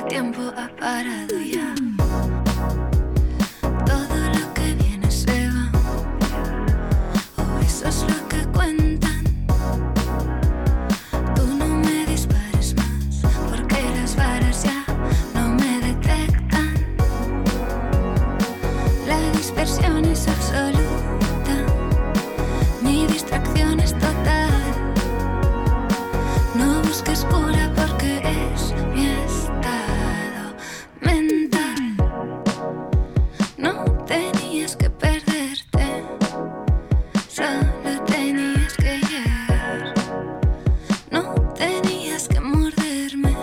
tiempo ha parado ya. Todo lo que viene se va, o eso es lo que cuentan. Tú no me dispares más, porque las varas ya no me detectan. La dispersión es absoluta, mi distracción es total. No busques cura porque es mi estado mental. No tenías que perderte, solo tenías que llegar. No tenías que morderme,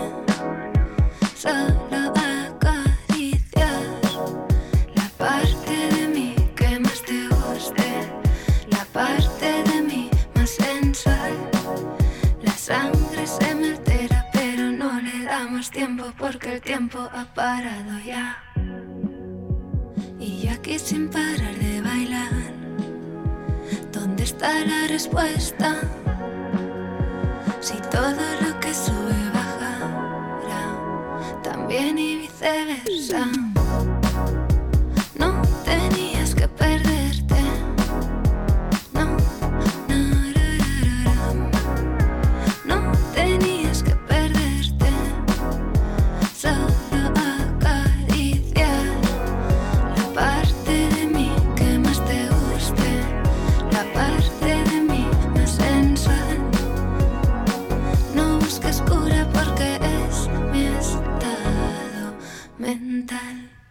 solo acariciar la parte de mí que más te guste, la parte de mí más sensual. La sangre se me altera, pero no le damos tiempo porque el tiempo ha parado ya. Y yo aquí sin parar de bailar, ¿dónde está la respuesta? Si todo lo que sube bajara, también y viceversa. No tenías que perderte, no, no tenías que perderte, solo acariciar la parte de mí que más te guste, la parte de mí más sensual. No busques cura porque es mi estado mental.